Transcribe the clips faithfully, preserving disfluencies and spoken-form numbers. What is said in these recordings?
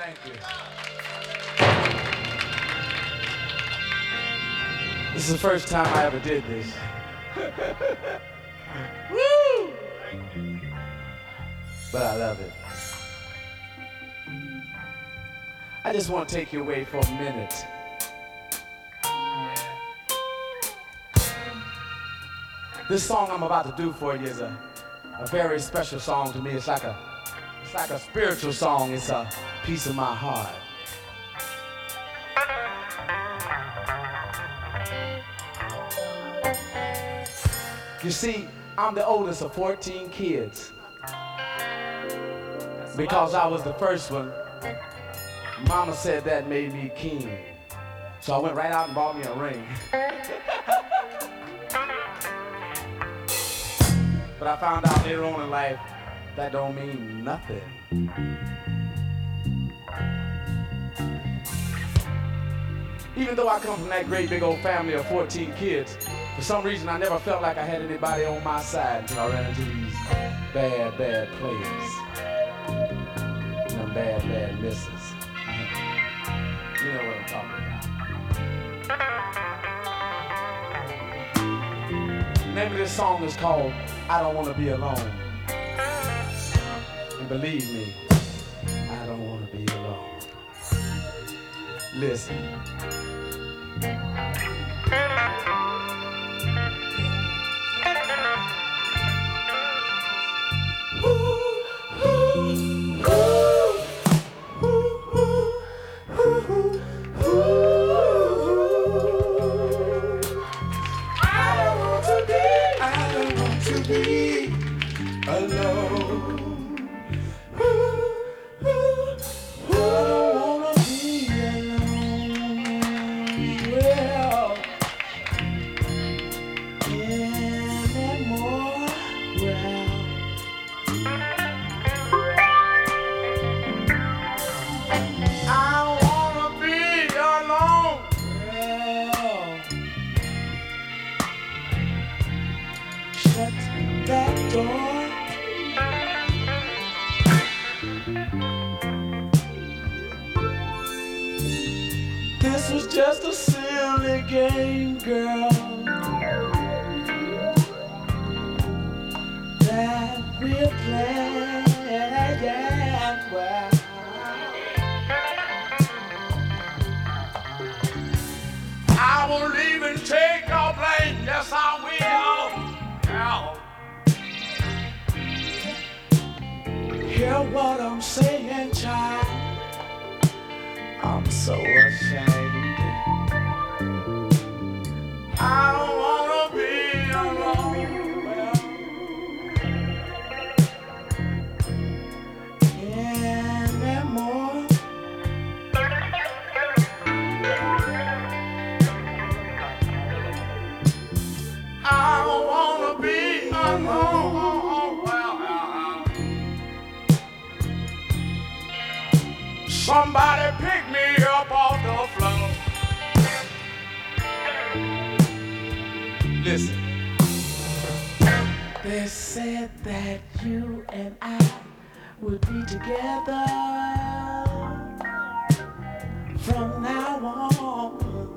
Thank you. This is the first time I ever did this. Woo! But I love it. I just want to take you away for a minute. This song I'm about to do for you is a, a very special song to me. It's like a, it's like a spiritual song. It's a piece of my heart. You see, I'm the oldest of fourteen kids. Because I was the first one, Mama said that made me king. So I went right out and bought me a ring. But I found out later on in life, that don't mean nothing. Even though I come from that great big old family of fourteen kids, for some reason I never felt like I had anybody on my side until I ran into these bad, bad players. And them bad, bad misses. You know what I'm talking about. The name of this song is called I Don't Want to Be Alone. And believe me, I don't want to be alone. Listen. This was just a silly game, girl, that we're playing. Well, I won't even take no blame. Yes, I will. Hear what I'm saying, child. I'm so ashamed. I don't wanna be alone. Well, anymore. I don't wanna be alone. Well, somebody pick me up off the floor. Listen. They said that you and I would be together from now on.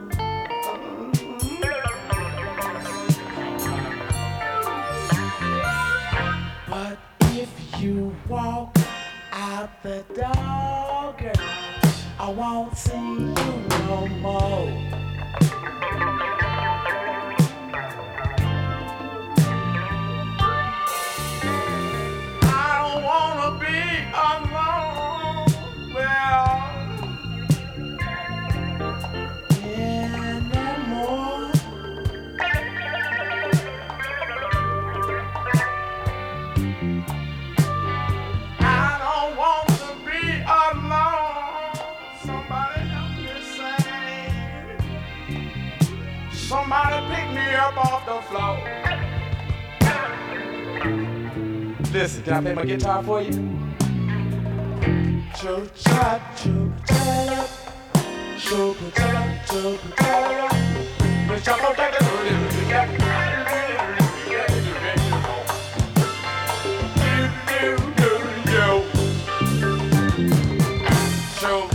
But if you walk out the door, girl, I won't see you no more. I don't wanna be alone. Well, anymore. I don't want to be alone. Somebody help me sing. Somebody pick me up off the floor. Listen, can I play my guitar for you? Choo-cha, choo-cha, choo-cha, choo-cha. Show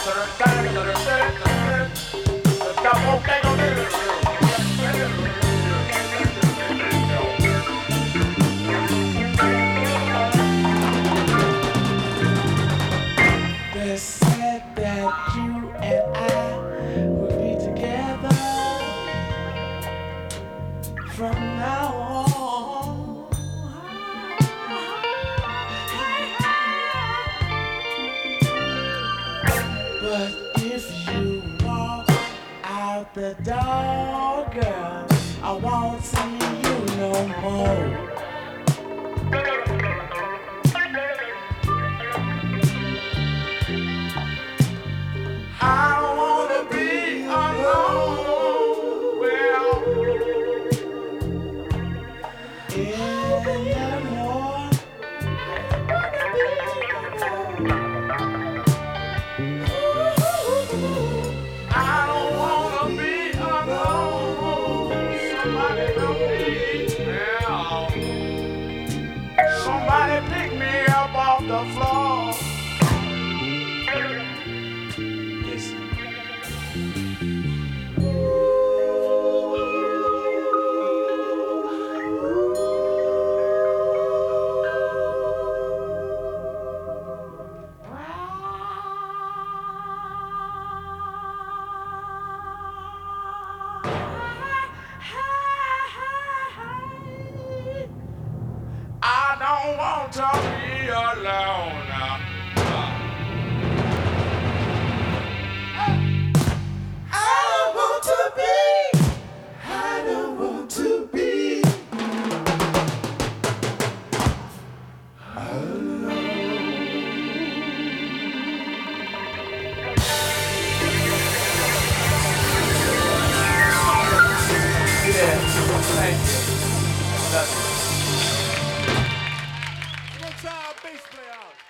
They said that you and I would be together from now on. But if you walk out the door, girl, I won't see you no more. I don't wanna be alone. Well, anymore. I don't wanna be alone. Somebody help me. Well, somebody pick me up off the floor. I don't want to be alone now. I don't want to be. I don't want to be alone. Yeah, thank you. Love you. We'll try our bass player out.